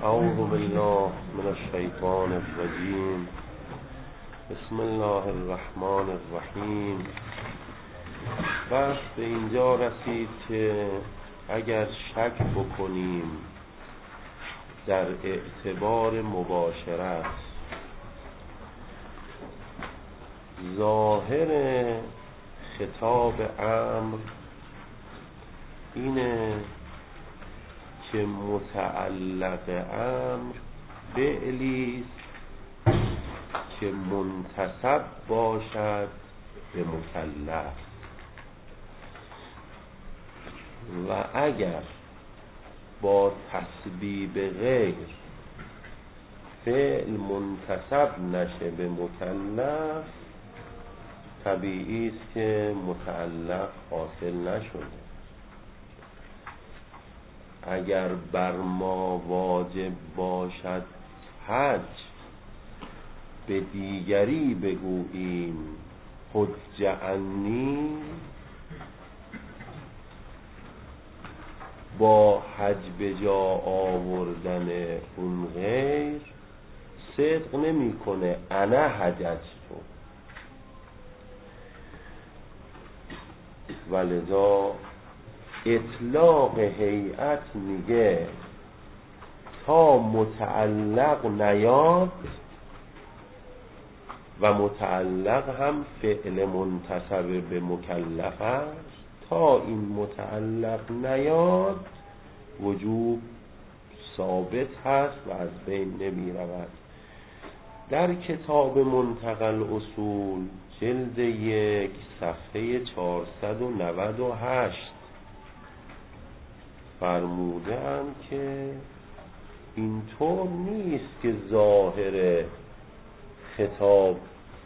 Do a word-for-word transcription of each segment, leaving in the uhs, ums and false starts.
اعوذ بالله من الشیطان الرجیم. بسم الله الرحمن الرحیم. بحث به اینجا رسید که اگر شک بکنیم در اعتبار مباشرت، ظاهر خطاب امر اینه که متعلق امر فعلیست که منتسب باشد به مکلف، و اگر با تسبیب غیر فعل منتسب نشه به مکلف، طبیعی است که متعلق حاصل نشده. اگر بر ما واجب باشد حج، به دیگری بگوییم حج عنی، با حج به جا آوردن اون غیر صدق نمی کنه. انا حججتو. ولذا اطلاق هیئت میگه تا متعلق نیاد، و متعلق هم فعل منتسب به مکلف است، تا این متعلق نیاد وجوب ثابت هست و از بین نمی رود. در کتاب منتقل اصول جلد یک صفحه چهارصد و نود و هشت فرموده اند که اینطور نیست که ظاهر خطاب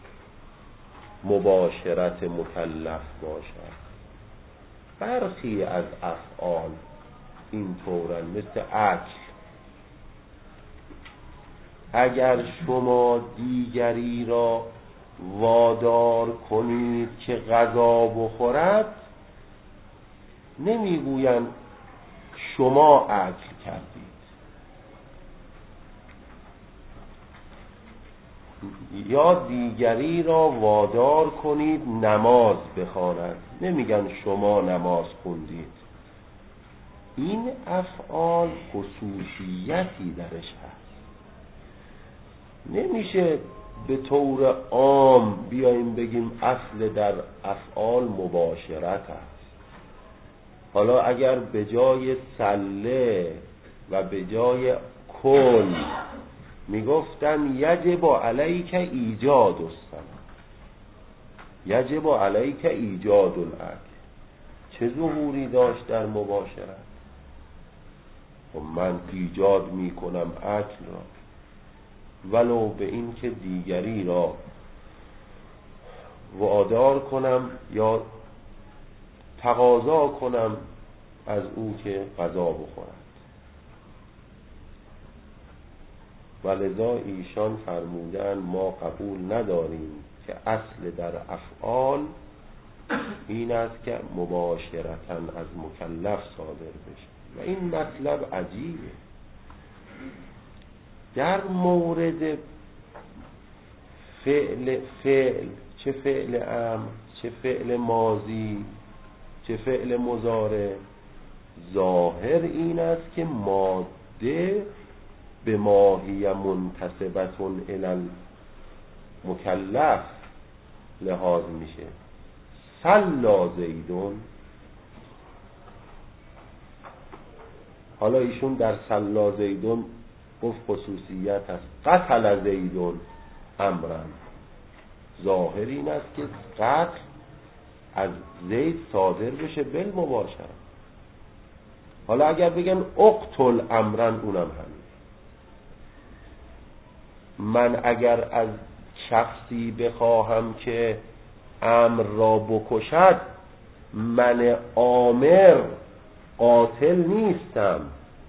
مباشرت مکلف باشد. برخی از افعال اینطورن، مثل اکل. اگر شما دیگری را وادار کنید که غذا بخورد، نمیگویند شما اکل کردید. یا دیگری را وادار کنید نماز بخواند، نمیگن شما نماز خوندید. این افعال خصوصیتی درش هست. نمیشه به طور عام بیاییم بگیم اصل در افعال مباشرت است. حالا اگر به جای سله و به جای کل میگفتن یجب علیک ایجاد الصلاة، یجب علیک ایجاد الاکل، چه ظهوری داشت در مباشرت؟ و من ایجاد میکنم اکل را، ولو به این که دیگری را وادار کنم یا تقاضا کنم از او که غذا بخورد. ولذا ایشان فرمودن ما قبول نداریم که اصل در افعال این است که مباشرتاً از مکلف صادر بشه. و این مطلب عجیبه. در مورد فعل فعل، چه فعل امر، چه فعل ماضی، چه فعل مضارع، ظاهر این است که ماده به ماهی منتسبتون الی مکلف لحاظ میشه. صلا زیدون، حالا ایشون در صلا زیدون گفت خصوصیت است. قتل زیدون امرن، ظاهر این است که قتل از زید صادر بشه بالمباشرة. حالا اگر بگن اقتل امرن، اونم همین. من اگر از شخصی بخواهم که امر را بکشد، من آمر قاتل نیستم.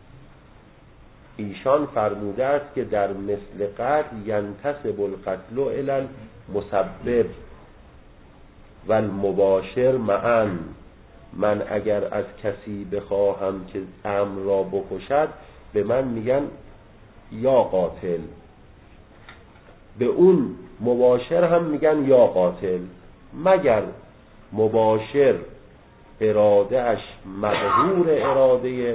ایشان فرموده است که در مثل قتل ینتسب القتل الی المسبب و المباشر معا. من اگر از کسی بخواهم که امر را بکشد، به من میگن یا قاتل، به اون مباشر هم میگن یا قاتل، مگر مباشر اراده اش مظهور اراده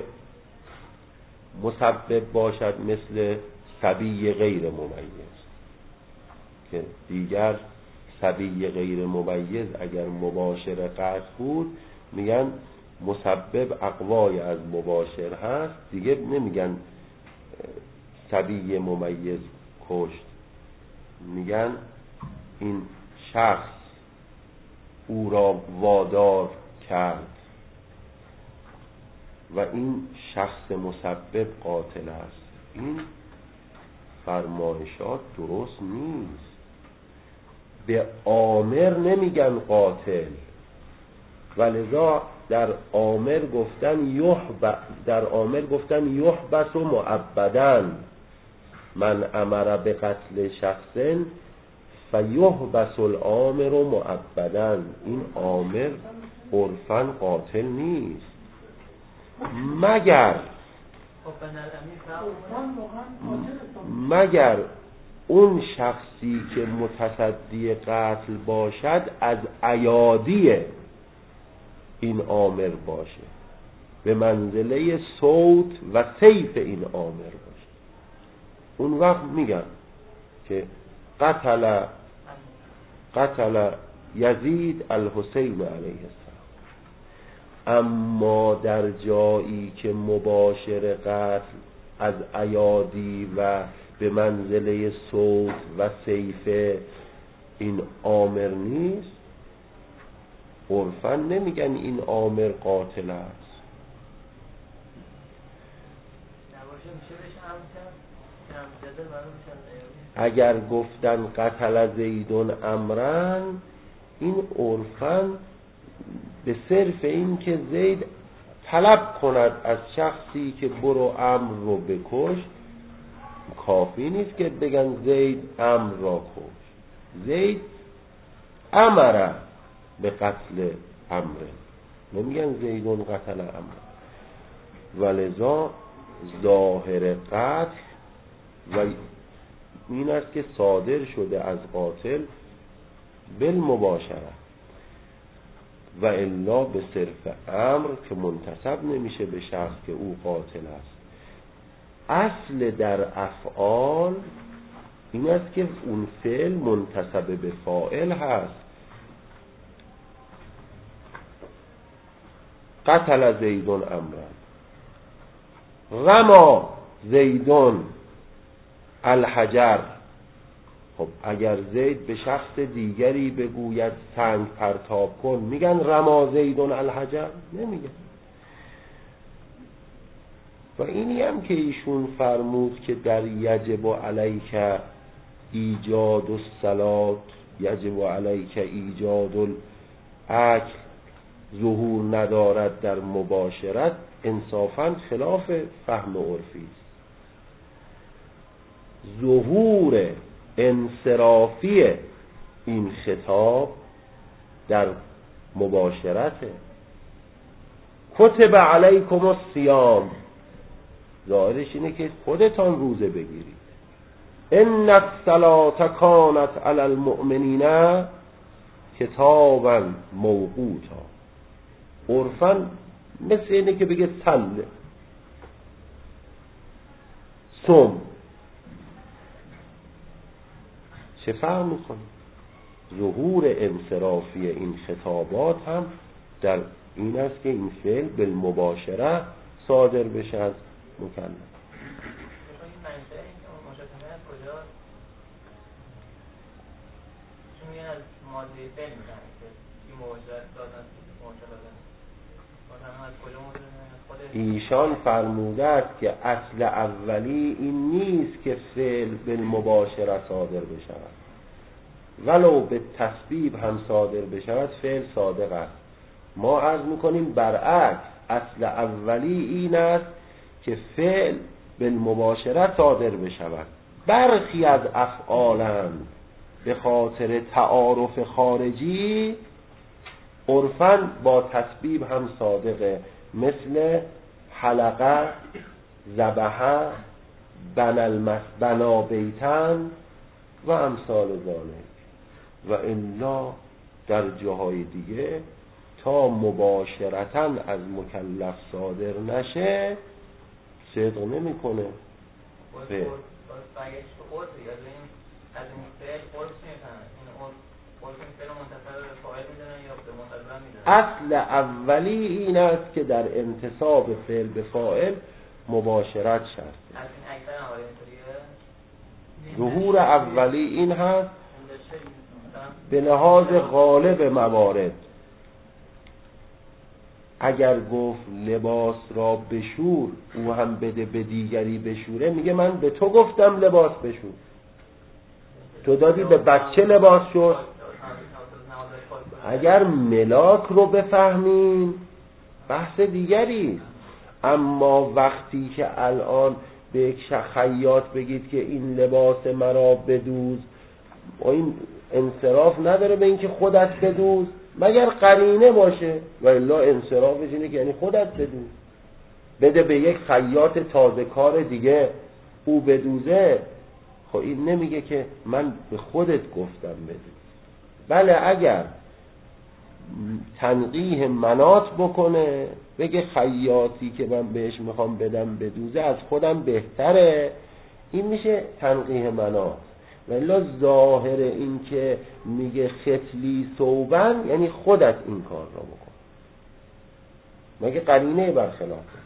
مسبب باشد، مثل صبی غیر ممیز، که دیگر صبی غیر ممیز اگر مباشر قتل بود میگن مسبب اقوای از مباشر هست، دیگه نمیگن صبی ممیز کشت، میگن این شخص او را وادار کرد و این شخص مسبب قاتل است. این فرمایشات درست نیست. به آمر نمیگن قاتل، ولذا در آمر گفتن یحب در آمر گفتن یحبس و مؤبدن، من امر به قتل شخص فیحبس الآمر و مؤبدن. این آمر عرفاً قاتل نیست، مگر مگر اون شخصی که متصدی قتل باشد از ایادی این آمر باشه، به منزله صوت و سیف این آمر باشه. اون وقت میگن که قتل قتل یزید الحسین علیه السلام. اما در جایی که مباشر قتل از ایادی و به منزله صوت و سیف این آمر نیست، عرفاً نمیگن این آمر قاتل است. اگر گفتن قتل زیدون امرن، این عرفاً به صرف این که زید طلب کند از شخصی که برو امر رو بکش کافی نیست که بگن زید امر را کش. زید امره به قتل امره، نمیگن زیدون قتل امره. ولذا ظاهر قتل و این است که صادر شده از قاتل بالمباشره، و الا به صرف امر که منتسب نمیشه به شخص که او قاتل است. اصل در افعال این است که اون فعل منتسب به فاعل هست. قتل زیدون امرن، رما زیدون الحجر. خب اگر زید به شخص دیگری بگوید سنگ پرتاب کن، میگن رما زیدون الحجر؟ نمیگن. و اینی هم که ایشون فرمود که در یجب علیک ایجاد الصلاة، یجب علیک ایجاد الاکل، ظهور ندارد در مباشرت، انصافاً خلاف فهم عرفی است. ظهور انصرافی این خطاب در مباشرته. کتب علیکم الصیام، ظاهرش اینه که خودتان روزه بگیرید. ان الصلاة کانت علی المؤمنین کتابا موقوتا. عرفاً مثل اینه که بگه صل، صم. چه فهم میکنه؟ ظهور انصرافی این خطابات هم در این است که این فعل بالمباشره صادر بشه از مکلف. ایشان فرموده است که اصل اولی این نیست که فعل بالمباشره صادر بشود، ولو به تسبیب هم صادر بشود فعل صادق است. ما عرض میکنیم برعکس، اصل اولی این است که فعل بالمباشره صادر بشود. برخی از افعالند به خاطر تعارف خارجی عرفاً با تسبیب هم صادقه، مثل حلقه، ذبحه، بنا المس بنا بیتن و امثال ذالک. و الا در جاهای دیگه تا مباشرتاً از مکلف صادر نشه صدق نمیکنه. فعل اصل اولی این است که در انتصاب فعل به فاعل مباشرت شرطه. ظهور اولی این هست به لحاظ غالب موارد. اگر گفت لباس را بشور او هم بده به دیگری بشوره، میگه من به تو گفتم لباس بشور، تو دادی به بچه لباس شور. اگر ملاک رو بفهمیم بحث دیگری، اما وقتی که الان به یک خیاط بگید که این لباس مرا بدوز، این انصراف نداره به اینکه خودت بدوز مگر قرینه باشه، و الا انصرافش اینه که یعنی خودت بدوز. بده به یک خیاط تازه کار دیگه او بدوزه، خب این نمیگه که من به خودت گفتم بدوز. بله اگر تنقیح مناط بکنه بگه خیاطی که من بهش میخوام بدم بدوزه از خودم بهتره، این میشه تنقیح مناط. ولی ظاهر این که میگه ختلی ثوبن یعنی خودت این کار را بکن، مگه قرینه برخلافه.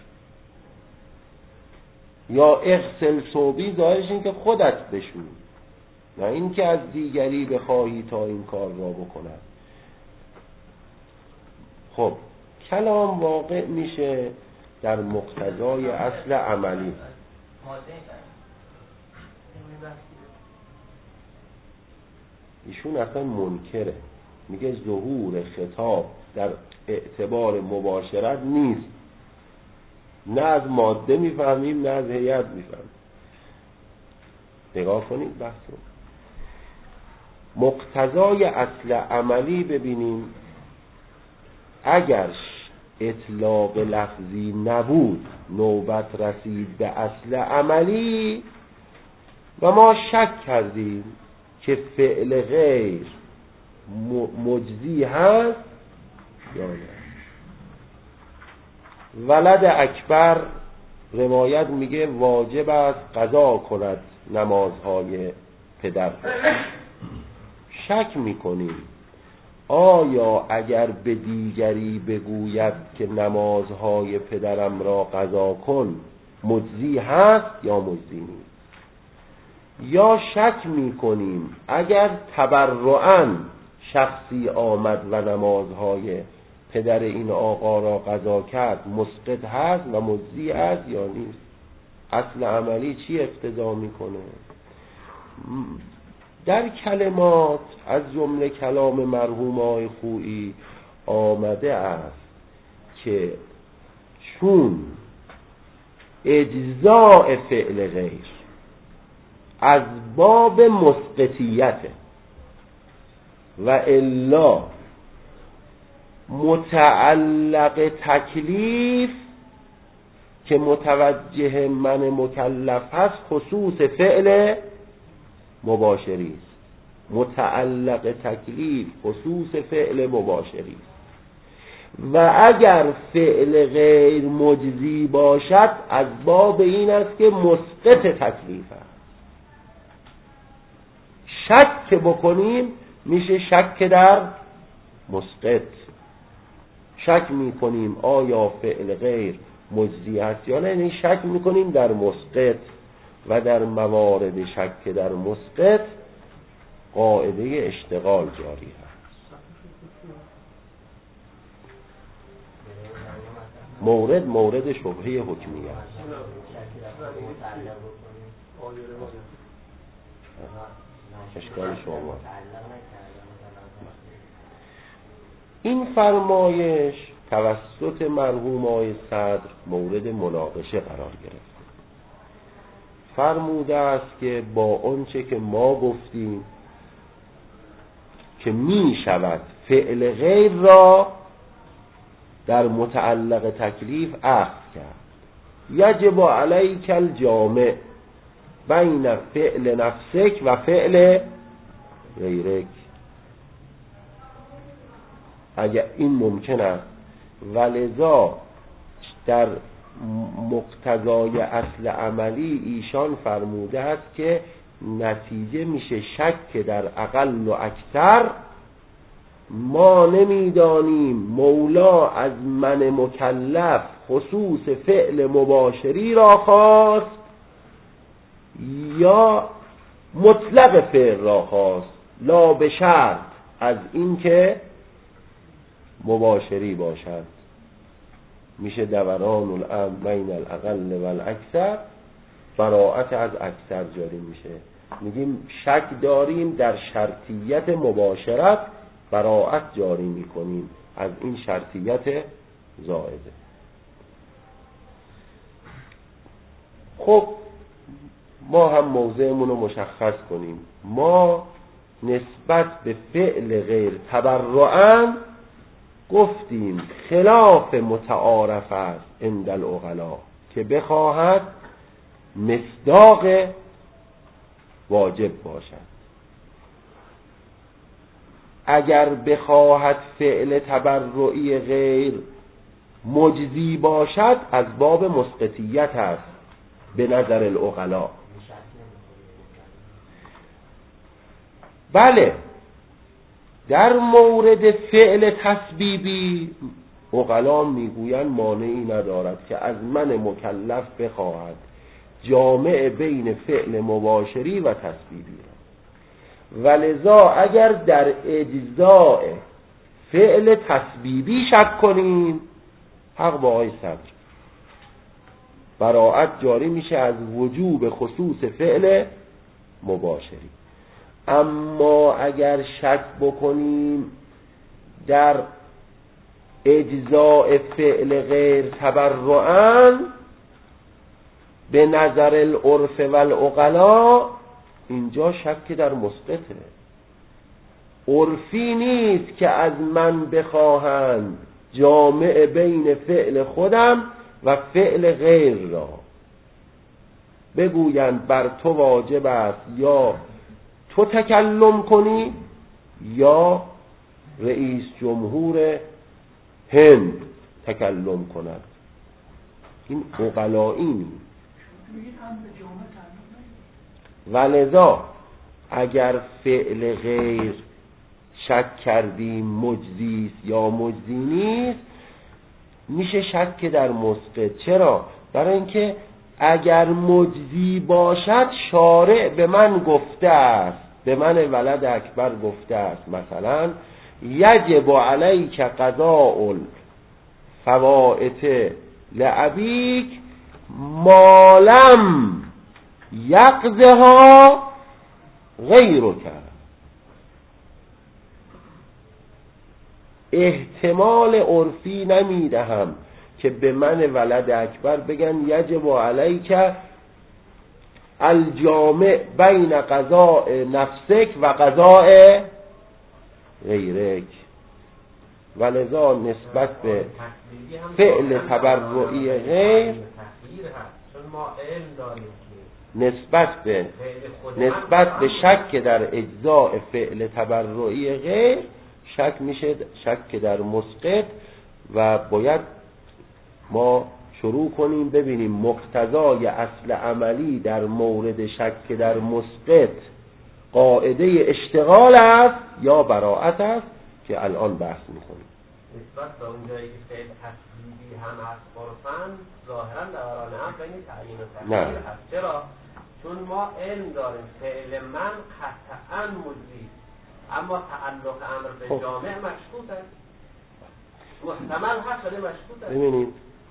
یا اغسل ثوبی ظاهرش این که خودت بشون، نه این که از دیگری بخواهی تا این کار را بکند. خب کلام واقع میشه در مقتضای اصل عملی. ایشون اصلا منکره، میگه ظهور خطاب در اعتبار مباشرت نیست. نه از ماده میفهمیم نه از هیئت میفهمیم. نگاه کنید بحثو. مقتضای اصل عملی ببینیم، اگر اطلاق لفظی نبود نوبت رسید به اصل عملی و ما شک کردیم که فعل غیر مجزی هست یا نه. ولد اکبر روایت میگه واجب است قضا کند نمازهای پدر. شک میکنیم آیا اگر به دیگری بگوید که نمازهای پدرم را قضا کن مجزی هست یا مجزی نیست. یا شک میکنیم اگر تبرعاً شخصی آمد و نمازهای پدر این آقا را قضا کرد مسقط هست و مجزی هست یا نیست. اصل عملی چی اقتضا میکنه؟ در کلمات از جمله کلام مرحوم آقای خویی آمده است که چون اجزاء فعل غیر از باب مسقطیته و الا متعلق تکلیف که متوجه من مکلف هست خصوص فعل مباشری است. متعلق تکلیف خصوص فعل مباشری است. و اگر فعل غیر مجزی باشد از باب این است که مسقط تکلیف است. شک بکنیم میشه شک در مسقط. شک میکنیم آیا فعل غیر مجزی هست یا نه، یعنی شک میکنیم در مسقط. و در موارد شک در مسقط قاعده اشتغال جاری هست. مورد مورد شبهه حکمیه است. اشکال شما این فرمایش توسط مرحوم آقای صدر مورد مناقشه قرار گرفت. فرموده است که با آنچه که ما گفتیم که می شود فعل غیر را در متعلق تکلیف اخذ کرد. یجب علیک الجامع بین فعل نفسک و فعل غیرک. اگر این ممکن است، ولذا در مقتضای اصل عملی ایشان فرموده است که نتیجه میشه شک در اقل و اکثر. ما نمیدانیم مولا از من مکلف خصوص فعل مباشری را خواست یا مطلق فعل را خواست، لا به شرط از اینکه مباشری باشد. میشه دوران الامر بین الاقل و الاکثر، براءت از اکثر جاری میشه. میگیم شک داریم در شرطیت مباشرت، براءت جاری میکنیم از این شرطیت زائده. خب ما هم موضعمون رو مشخص کنیم. ما نسبت به فعل غیر تبرعاً گفتیم خلاف متعارف است عند العقلاء که بخواهد مصداق واجب باشد. اگر بخواهد فعل تبرعی غیر مجزی باشد از باب مسقطیت است به نظر العقلاء. بله، در مورد فعل تسبیبی عقلا میگویند مانعی ندارد که از من مکلف بخواهد جامع بین فعل مباشری و تسبیبی را. ولذا اگر در اجزاء فعل تسبیبی شک کنیم، حق با آقای صدر، براءت جاری میشه از وجوب خصوص فعل مباشری. اما اگر شک بکنیم در اجزاء فعل غیر تبرعاً به نظر العرف و العقلاء، اینجا شک در مسقطه. عرفی نیست که از من بخواهند جامع بین فعل خودم و فعل غیر را، بگویند بر تو واجب است یا تو تکلم کنی یا رئیس جمهور هند تکلم کند. این عقلایی نیست. ولذا اگر فعل غیر شک کردیم مجزی یا مجزی نیست، میشه شک در مسقط. چرا؟ برای اینکه اگر مجزی باشد شارع به من گفته است، به من ولد اکبر گفته است مثلا یجب علیک قضاء الفوائت لابیک ما لم یقضها غیرک. احتمال عرفی نمیدهم که به من ولد اکبر بگن یجب علیک الجامع بین قضاء نفسک و قضاء غیرک. ولذا نسبت به فعل تبرعی غیر نسبت به نسبت به شک در اجزاء فعل تبرعی غیر شک میشه شک در مسقط و باید ما شروع کنیم ببینیم مقتضای اصل عملی در مورد شک در مسقط قاعده اشتغال است یا براءت است که الان بحث میکنیم. نسبت به اون جایی که فعل تسبیبی هم هست عرفاً ظاهراً دوران هم بین تعیین و تغییر هست. چرا؟ چون ما علم داریم فعل من قطعاً مجزی، اما تعلق امر به خب. جامع مشکوک است، محتمل هست ولی مشکوک است. ببینید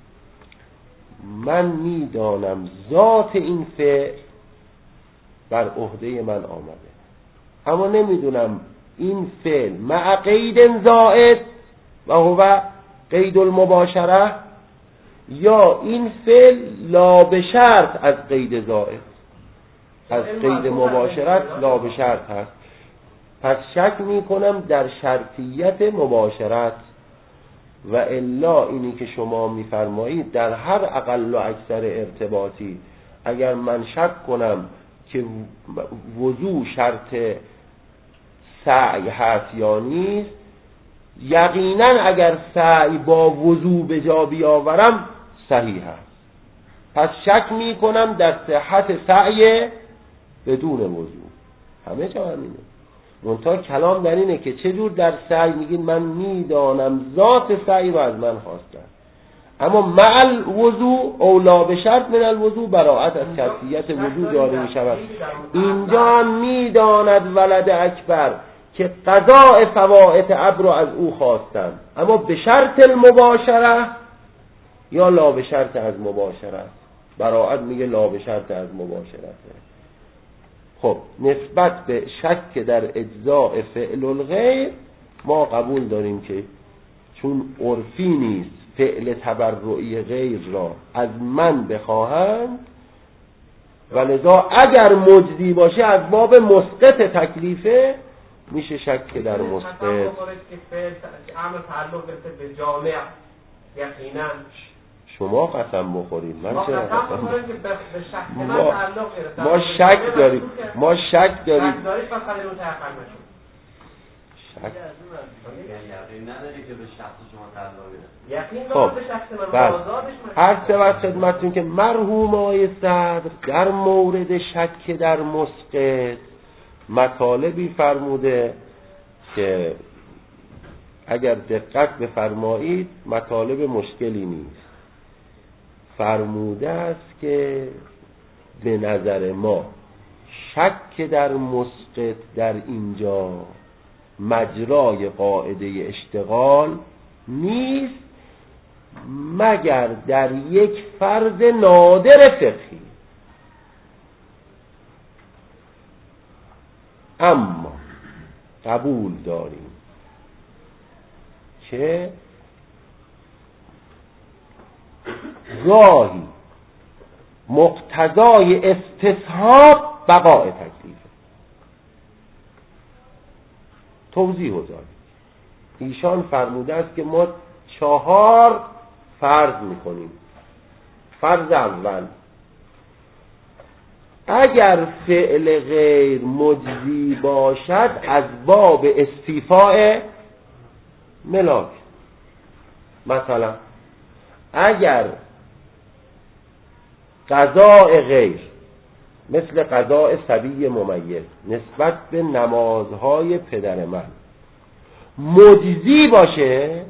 من میدانم ذات این فعل بر عهده من آمده، اما نمیدونم این فعل مع قید زائد و هو قید المباشره یا این فعل لا به شرط از قید زائد از قید مباشرت لا به شرط هست. پس شک میکنم در شرطیت مباشرت و الا اینی که شما میفرمایید در هر اقل و اکثر ارتباطی اگر من شک کنم که وضو شرط سعی هست یا نیست، یقینا اگر سعی با وضو به جا بیاورم صحیح است. پس شک می کنم در صحت سعی بدون وضو. همه جا همینه. منتها کلام در اینه که چجور در سعی میگین من میدانم ذات سعی رو از من خواستن، اما مع الوضو اولا به شرط من الوضو براءت از کیفیت وضو جاری می شود. اینجا هم میداند ولد اکبر که قضاء فوائت ابر رو از او خواستن، اما به شرط المباشره یا لا به شرط از مباشره. براءت میگه لا به شرط از مباشرته. خب نسبت به شک در اجزاء فعل الغیر ما قبول داریم که چون عرفی نیست فعل تبرعی غیر را از من بخواهند، ولذا اگر مجزی باشه از باب مسقط تکلیفه میشه شک در مسقط. که فعل عمل تعلق به جامع یقینا شما قسم بخورید، من چرا قسم بخورید؟ که به شک من تعلق گرفت. ما شک داریم، ما شک داریم. شک دارید پس خیلی اون تحقیق نشد. شک یقین نداری که به شخص شما تعلق گرفت. یقین خب به شخص من آزادش من. هر سه وقت خدمتتون که مرحوم آقای صدر در مورد شک در مسقط مطالبی فرموده که اگر دقت بفرمایید مطالب مشکلی نیست. فرموده است که به نظر ما شک در مسقط در اینجا مجرای قاعده اشتغال نیست مگر در یک فرض نادر فقهی. اما قبول داریم که گاهی مقتضای استصحاب بقاء تکلیفه. توضیح داریم. ایشان فرموده است که ما چهار فرض میکنیم. فرض اول، اگر فعل غیر مجزی باشد از باب استیفاء ملاک. مثلا اگر قضاء غیر مثل قضاء صبی ممیز نسبت به نمازهای پدر من مجزی باشه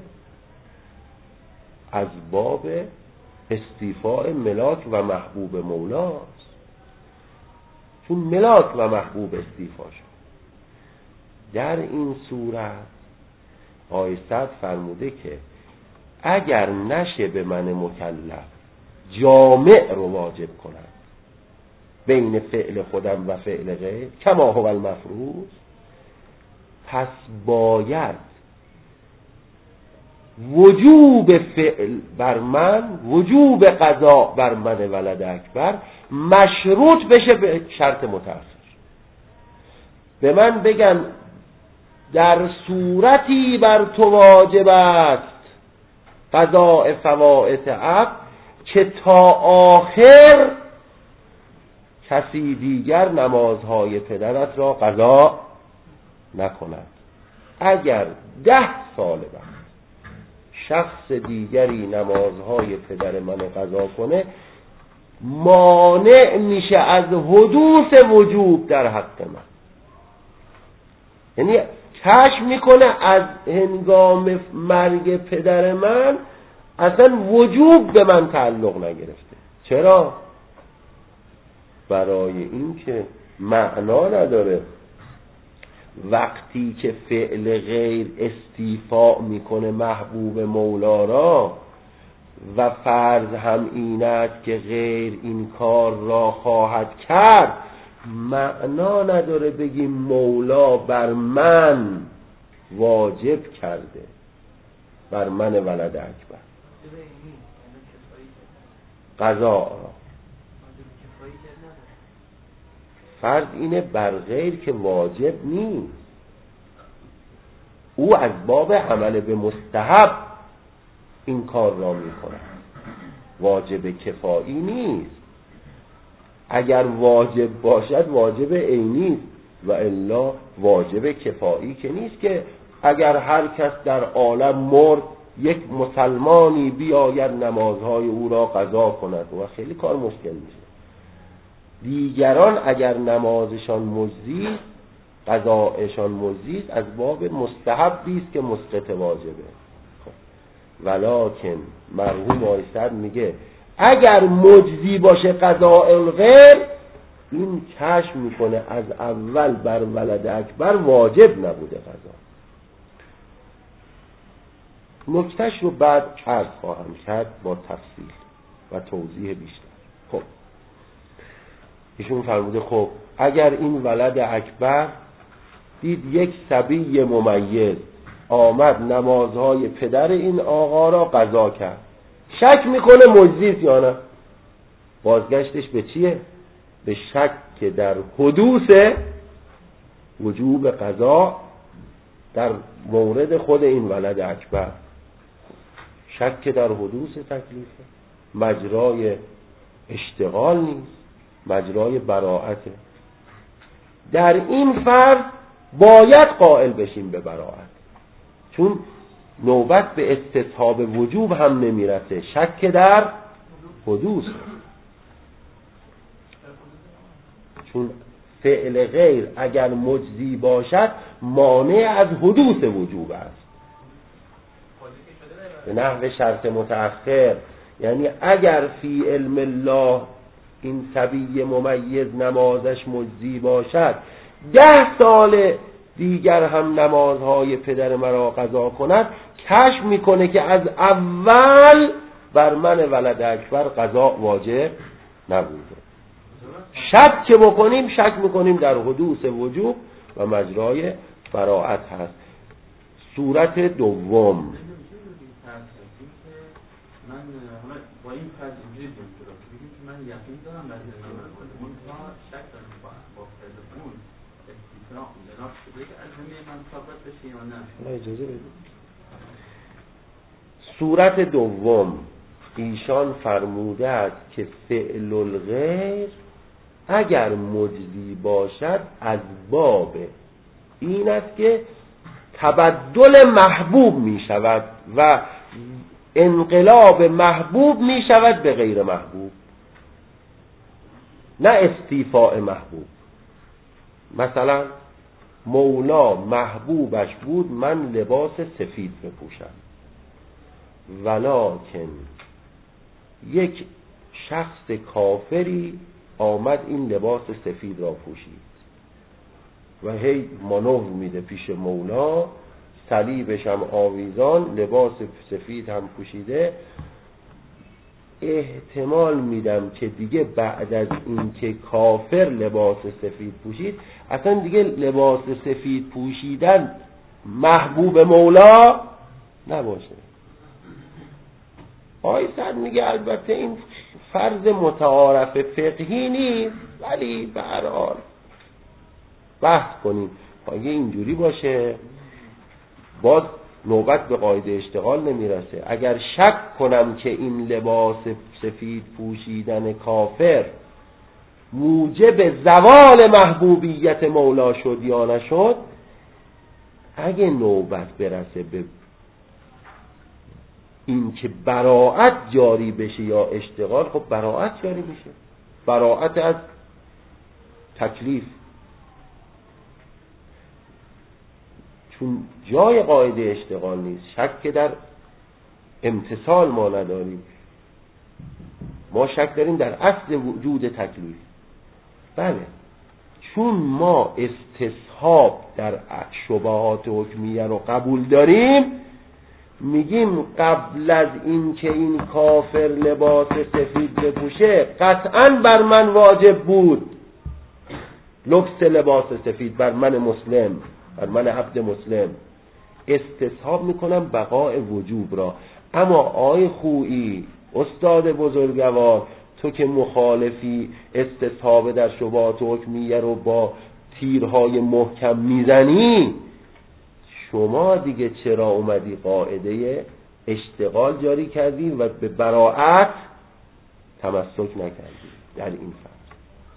از باب استیفاء ملاک و محبوب مولاست، چون ملاک و محبوب استیفا شد. در این صورت آقای صدر فرموده که اگر نشه به من مکلف جامع رو واجب کنم بین فعل خودم و فعل غیر کما هو المفروض، پس باید وجوب فعل بر من، وجوب قضا بر من ولد اکبر مشروط بشه به شرط متأخر. به من بگن در صورتی بر تو واجب است قضاء فوائت عبد که تا آخر کسی دیگر نمازهای پدرت را قضا نکند. اگر ده سال بعد شخص دیگری نمازهای پدر من قضا کنه مانع میشه از حدوث وجوب در حق من. یعنی کشف میکنه از هنگام مرگ پدر من اصلا وجوب به من تعلق نگرفته. چرا؟ برای این که معنا نداره وقتی که فعل غیر استیفاء میکنه محبوب مولا را و فرض هم این است که غیر این کار را خواهد کرد، معنا نداره بگیم مولا بر من واجب کرده، بر من ولد اکبر قضا را. فرض اینه بر غیر که واجب نیست، او از باب عمل به مستحب این کار را میکنه، واجب کفایی نیست. اگر واجب باشد واجب عینی است و الا واجب کفایی که نیست که اگر هر کس در عالم مرد یک مسلمانی بیاید نمازهای او را قضا کند و خیلی کار مشکل میشه. دیگران اگر نمازشان مجزی قضایشان مجزی از باب مستحبی است که مسقط واجبه. ولکن مرحوم آقای سعد میگه اگر مجزی باشه قضاء الغیر، این کشف میکنه از اول بر ولد اکبر واجب نبوده قضا. نکتهش رو بعد عرض خواهم کرد با تفصیل و توضیح بیشتر. خب ایشون فرموده خب اگر این ولد اکبر دید یک صبی ممیز آمد نمازهای پدر این آقا را قضا کرد، شک میکنه مجزیست یا نه، بازگشتش به چیه؟ به شک که در حدوث وجوب قضا در مورد خود این ولد اکبر، شک که در حدوث تکلیفه، مجرای اشتغال نیست، مجرای براءته. در این فرض باید قائل بشیم به براءت، چون نوبت به استصحاب وجوب هم نمیرسه، شک در حدوث، چون فعل غیر اگر مجزی باشد مانع از حدوث وجوب است به نحو شرط متأخر. یعنی اگر فی علم الله این صبی ممیز نمازش مجزی باشد، ده سال دیگر هم نمازهای پدر مرا قضا کند، کشف میکنه که از اول بر من ولد اکبر قضا واجب نبوده. شک که بکنیم شک میکنیم در حدوث وجوب و مجرای براءت هست. صورت دوم، من حالا با این فرض اینجوری دکتر بگیم که من یقین دارم در نماز اون تا شک دارم با با فرض اون استثناء لناف شده که از همه من ثابت بشه یا نه. اجازه بدید. صورت دوم ایشان فرموده است که فعل الغیر اگر مجزی باشد از باب این است که تبدل محبوب می شود و انقلاب محبوب می شود به غیر محبوب، نه استیفاء محبوب. مثلا مولا محبوبش بود من لباس سفید بپوشم، ولکن یک شخص کافری آمد این لباس سفید را پوشید و هی مانور میده پیش مولا، صلیبش هم آویزان، لباس سفید هم پوشیده. احتمال میدم که دیگه بعد از این که کافر لباس سفید پوشید، اصلا دیگه لباس سفید پوشیدن محبوب مولا نباشه. آقای سعد میگه البته این فرض متعارف فقهی نیست، ولی به هر حال بحث کنیم. اگه اینجوری باشه باز نوبت به قاعده اشتغال نمیرسه. اگر شک کنم که این لباس سفید پوشیدن کافر موجب زوال محبوبیت مولا شد یا نشد، اگه نوبت برسه به این که براءت جاری بشه یا اشتغال، خب براءت جاری بشه، براءت از تکلیف، چون جای قاعده اشتغال نیست. شک که در امتثال ما نداریم، ما شک داریم در اصل وجود تکلیف. بله، چون ما استصحاب در شبهات حکمیه رو قبول داریم، میگیم قبل از این که این کافر لباس سفید بپوشه قطعاً بر من واجب بود لبس لباس سفید، بر من مسلم، بر من عبد مسلم. استصحاب میکنم بقاء وجوب را. اما آی خویی استاد بزرگوار، تو که مخالفی استصحاب در شبهات حکمیه رو با تیرهای محکم میزنی، شما دیگه چرا اومدی قاعده اشتغال جاری کردی و به براءت تمسک نکردی در این فرض؟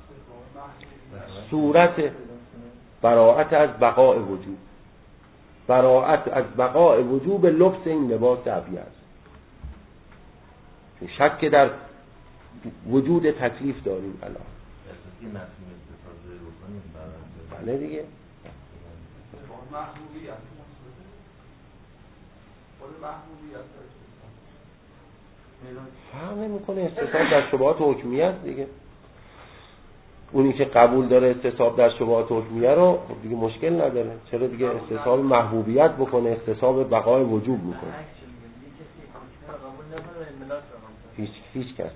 صورت براءت از بقاء وجود، براءت از بقاء وجود لبس این لباس ابیض. شک در وجود تکلیف داریم الان. بله دیگه. فرق نمی‌کنه استصحاب در شبهات حکمیت دیگه. اونی که قبول داره استصحاب در شبهات حکمیه رو خب دیگه مشکل نداره. چرا دیگه استصحاب محبوبیت بکنه، استصحاب بقای وجوب میکنه؟ هیچ هیچ کس.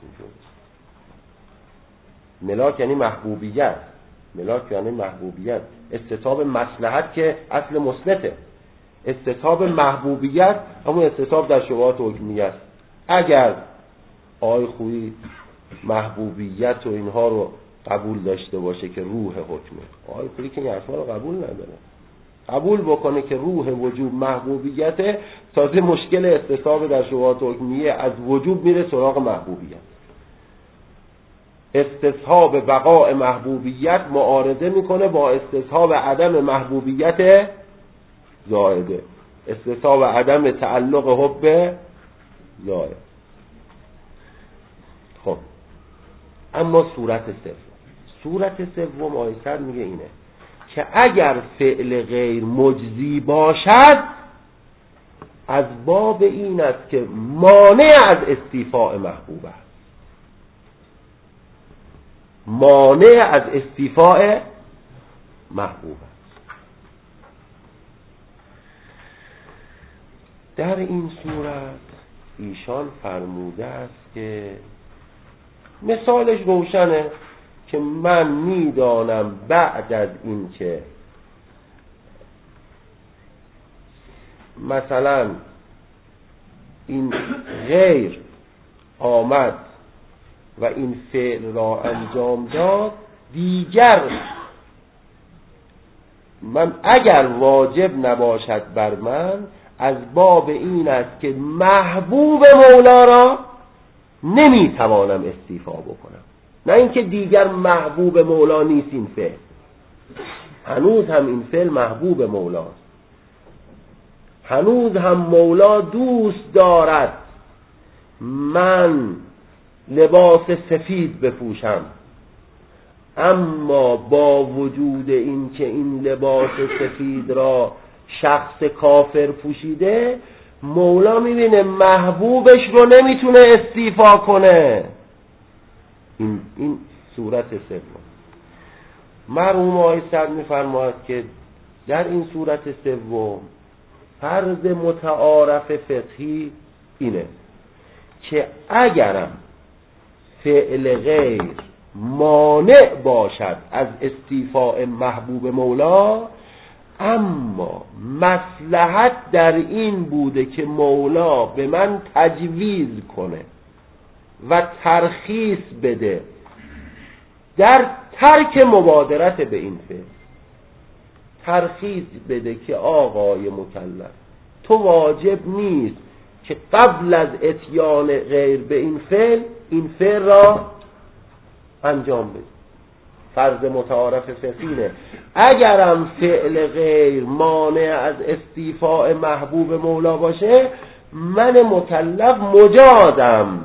ملاک یعنی محبوبیت، ملاک یعنی محبوبیت. استصحاب مصلحت که اصل مثبته. استصحاب محبوبیت همون استصحاب در شبهات حکمیه است. اگر آی خویی محبوبیت و اینها رو قبول داشته باشه که روح حکمه، آی خویی که این حرفا رو قبول نداره، قبول بکنه که روح وجود محبوبیته، تازه مشکل استصحاب در شبهات حکمیه از وجود میره سراغ محبوبیت. استصحاب بقاء محبوبیت معارضه میکنه با استصحاب عدم محبوبیت زائده، استصحاب عدم تعلق حب زائد. خب اما صورت سوم، صورت سوم آیسر میگه اینه که اگر فعل غیر مجزی باشد از باب این است که مانع از استیفاء محبوب است، مانع از استیفاء محبوب است. در این صورت ایشان فرموده است که مثالش روشنه که من میدانم بعد از این که مثلا این غیر آمد و این فعل را انجام داد، دیگر من اگر واجب نباشد بر من از باب این است که محبوب مولا را نمیتوانم استیفا بکنم. نه اینکه دیگر محبوب مولا نیست این فعل، هنوز هم این فعل محبوب مولاست، هنوز هم مولا دوست دارد من لباس سفید بپوشم، اما با وجود این که این لباس سفید را شخص کافر پوشیده، مولا میبینه محبوبش رو نمیتونه استیفا کنه. این این صورت سوم. مرحوم آقای صدر میفرماید که در این صورت سوم فرض متعارف فقهی اینه که اگرم فعل غیر مانع باشد از استیفاء محبوب مولا، اما مصلحت در این بوده که مولا به من تجویز کنه و ترخیص بده در ترک مبادرت به این فعل، ترخیص بده که آقای مکلف تو واجب نیست که قبل از اتیان غیر به این فعل این فعل را انجام بده. فرض متعارف فقهینه اگرم فعل غیر مانع از استیفاء محبوب مولا باشه، من مکلف مجازم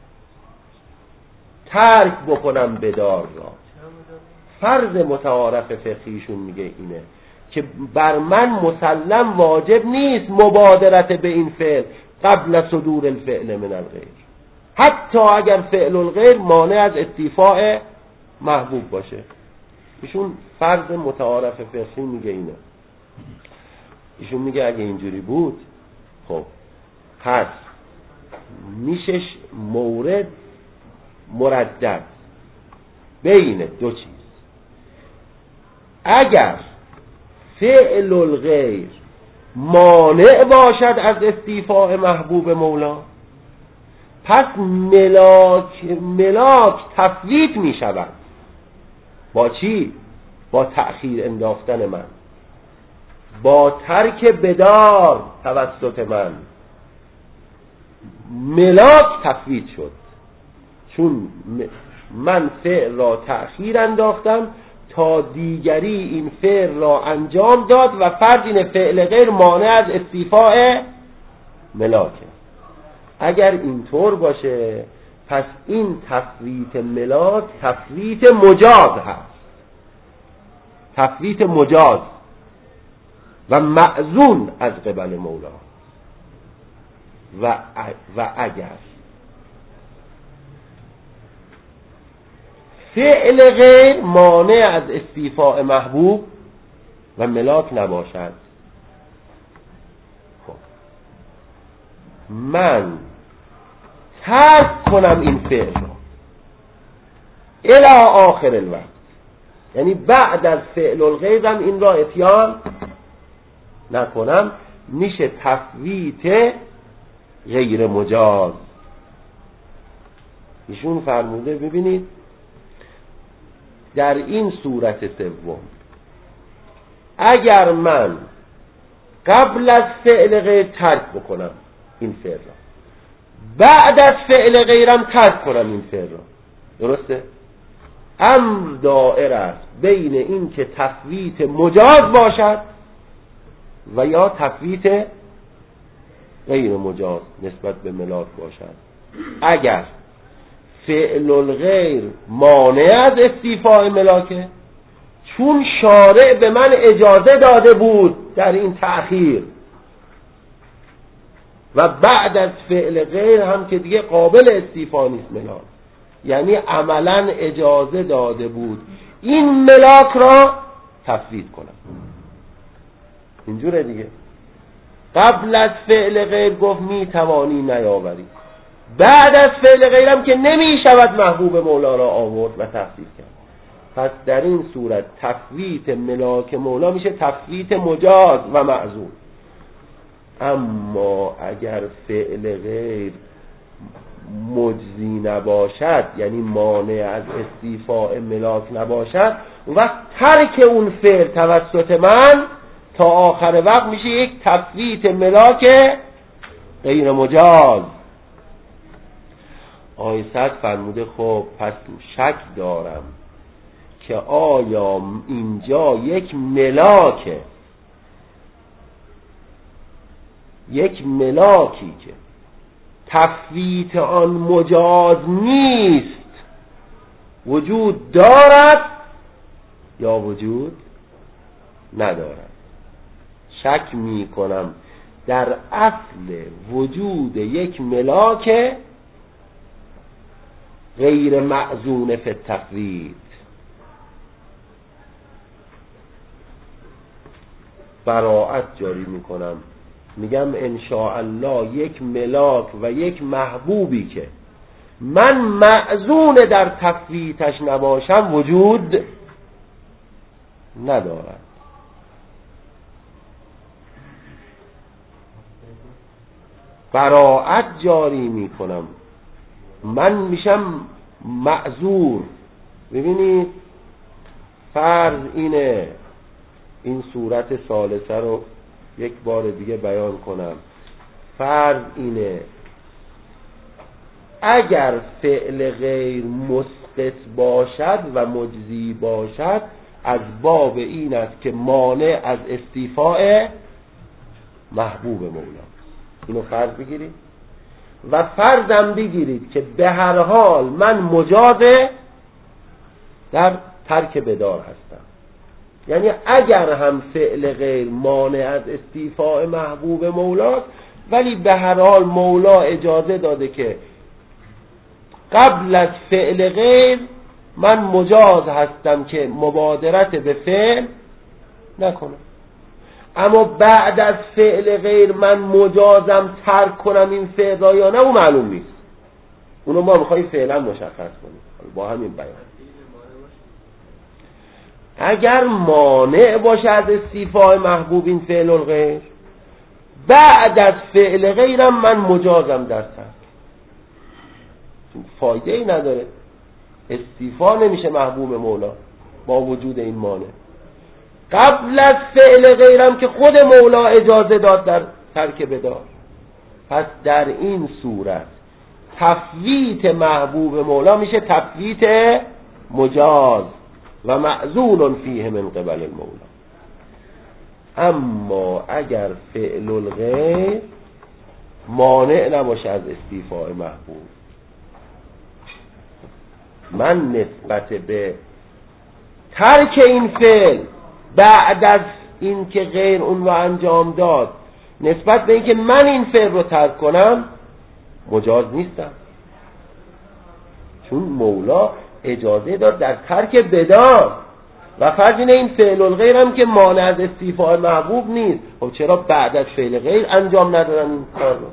ترک بکنم بدار را. فرض متعارف فقهیشون میگه اینه که بر من مسلم واجب نیست مبادرت به این فعل قبل صدور الفعل من الغیر، حتی اگر فعل الغیر مانع از استیفاء محبوب باشه. ایشون فرض متعارف فقهی میگه اینه. ایشون میگه اگه اینجوری بود خب پس میشش مورد مردد بین دو چیز. اگر فعل الغیر مانع باشد از استیفاء محبوب مولا، پس ملاک ملاک تفویت می شود. با چی؟ با تأخیر انداختن من، با ترک بدار توسط من ملاک تفویت شد. چون من فعل را تأخیر انداختم، تا دیگری این فعل را انجام داد و فرض این فعل غیر مانع از استیفاء ملاکه. اگر اینطور باشه پس این تفویت ملاک تفویت مجاز هست، تفویت مجاز و معزون از قبل مولا. و و اگر فعل غیر مانع از استیفاء محبوب و ملاک نباشد، خب من ترک کنم این فعل رو الی آخر الوقت، یعنی بعد از فعل الغیرم این را اتیان نکنم، میشه تفویت غیر مجاز. ایشون فرموده ببینید در این صورت سوم اگر من قبل از فعل غیر ترک بکنم این فعل را، بعد از فعل غیرم ترک کنم این فعل را، درسته؟ امر دائر است بین این که تفویت مجاز باشد و یا تفویت غیر مجاز نسبت به ملاک باشد. اگر فعل الغیر مانع از استیفاء ملاکه، چون شارع به من اجازه داده بود در این تأخیر، و بعد از فعل غیر هم که دیگه قابل استیفاء نیست ملاک، یعنی عملا اجازه داده بود این ملاک را تفویت کنم. اینجوره دیگه. قبل از فعل غیر گفت می توانی نیاوری، بعد از فعل غیرم که نمی شود محبوب مولا را آورد و تفویت کرد. پس در این صورت تفویت ملاک مولا میشه تفویت مجاز و معزول. اما اگر فعل غیر مجزی نباشد، یعنی مانع از استیفاء ملاک نباشد، اون وقت ترک اون فعل توسط من تا آخر وقت میشه یک تفویت ملاک غیر مجاز. آقای سعد فرموده خب پس شک دارم که آیا اینجا یک ملاکه، یک ملاکی که تفویت آن مجاز نیست وجود دارد یا وجود ندارد. شک می کنم در اصل وجود یک ملاک غیر معزون فی التفویت. براءت جاری می کنم، میگم ان شاء الله یک ملاک و یک محبوبی که من معزون در تفویتش نباشم وجود ندارد. براءت جاری می کنم، من میشم معذور. ببینید فرض اینه، این صورت ثالثه رو یک بار دیگه بیان کنم. فرض اینه اگر فعل غیر مسقط باشد و مجزی باشد از باب این است که مانع از استیفاء محبوب مولا. اینو فرض بگیرید و فرضم بگیرید که به هر حال من مجاز در ترک بدار هستم، یعنی اگر هم فعل غیر مانع از استیفاء محبوب مولا، ولی به هر حال مولا اجازه داده که قبل از فعل غیر من مجاز هستم که مبادرت به فعل نکنم، اما بعد از فعل غیر من مجازم ترک کنم این فعل را یا نه اون معلوم نیست. اونو ما میخوایم فعلا مشخص کنیم با همین بیان. اگر مانع باشه از استیفاء محبوب این فعل الغیر، بعد از فعل غیرم من مجازم در ترک. فایده ای نداره، استیفاء نمیشه محبوب مولا با وجود این مانع. قبل از فعل غیرم که خود مولا اجازه داد در ترک بدار. پس در این صورت تفویت محبوب مولا میشه تفویت مجاز. و معزول فیه من قبل المولا. اما اگر فعل الغیر مانع نباشه از استیفاء محبوب، من نسبت به ترک این فعل بعد از این که غیر اون رو انجام داد، نسبت به این که من این فعل رو ترک کنم مجاز نیستم، چون مولا اجازه داد در ترک بدار و فرض اینه این فعل الغیر هم که مانع از استیفاء محبوب نیست. خب چرا بعد از فعل غیر انجام ندادن این کار رو؟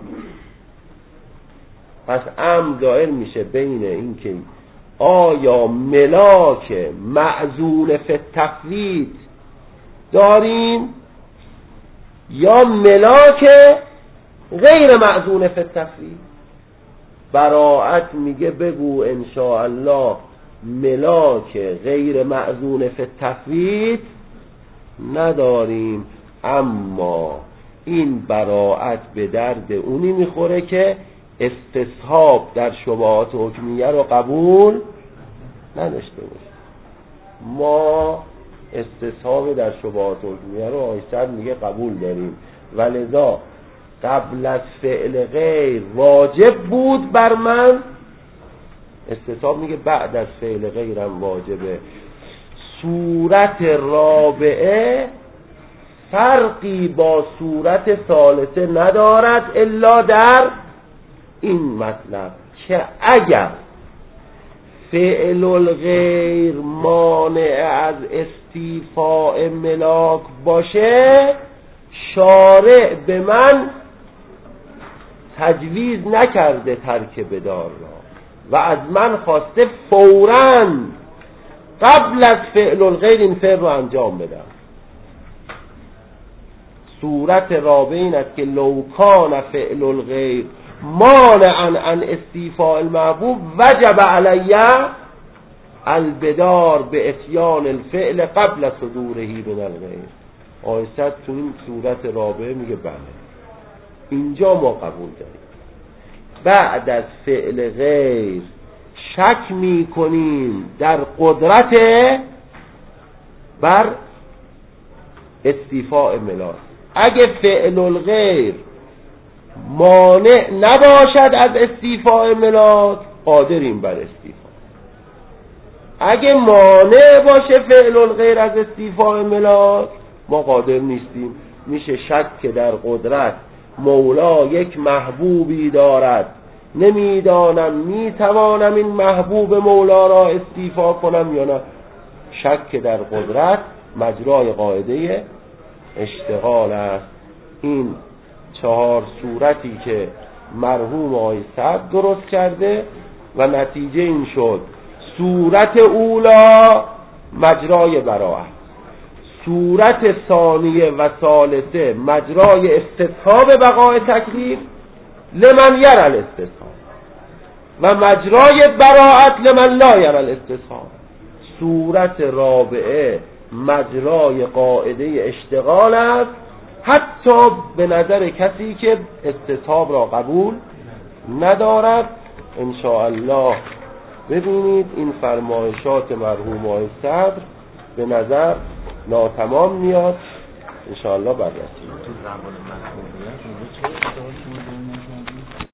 پس امر دائر میشه بین این که آیا ملاک معزول فی التفویت داریم یا ملاک غیر معزول فی التفویت. براءت میگه بگو ان شاء الله ملاک غیر معزول فی التفویت نداریم، اما این براءت به درد اونی میخوره که استصحاب در شبهات حکمیه رو قبول نداشته باشه. ما استصحاب در شبهات حکمیه رو آیسر میگه قبول داریم، ولذا قبل از فعل غیر واجب بود بر من، استصحاب میگه بعد از فعل غیرم واجبه. صورت رابعه فرقی با صورت ثالثه ندارد الا در این مطلب که اگر فعل الغیر مانع از استیفاء ملاک باشه، شارع به من تجویز نکرده ترک بدار را و از من خواسته فوراً قبل از فعل الغیر این فعل رو انجام بدم. صورت رابع این است که لو کان فعل الغیر مانعا عن استیفاء المحبوب وجب علی البدار به اتیان الفعل قبل صدوره من الغیر. آیسد تو این صورت رابعه میگه بله اینجا ما قبول داریم بعد از فعل غیر شک میکنیم در قدرت بر استیفاء ملاک. اگه فعل الغیر مانع نباشد از استیفاء ملاک قادریم بر استیفاء. اگه مانع باشه فعل الغیر از استیفاء ملاک ما قادر نیستیم. میشه شک در قدرت مولا یک محبوبی دارد، نمیدانم میتوانم این محبوب مولا را استیفا کنم یا نه. شک در قدرت مجرای قاعده اشتغال است. این چهار صورتی که مرحوم آقای سعد درست کرده و نتیجه این شد صورت اولا مجرای براءت، صورت ثانیه و ثالثه مجرای استصحاب بقای تکلیف لمن یر الاستصحاب و مجرای براءت لمن لا یر الاستصحاب. صورت رابعه مجرای قاعده اشتغال است حتی به نظر کسی که استصحاب را قبول ندارد. ان شاء الله ببینید این فرمایشات مرحوم آقای صدر به نظر ناتمام میاد، ان شاء الله بررسی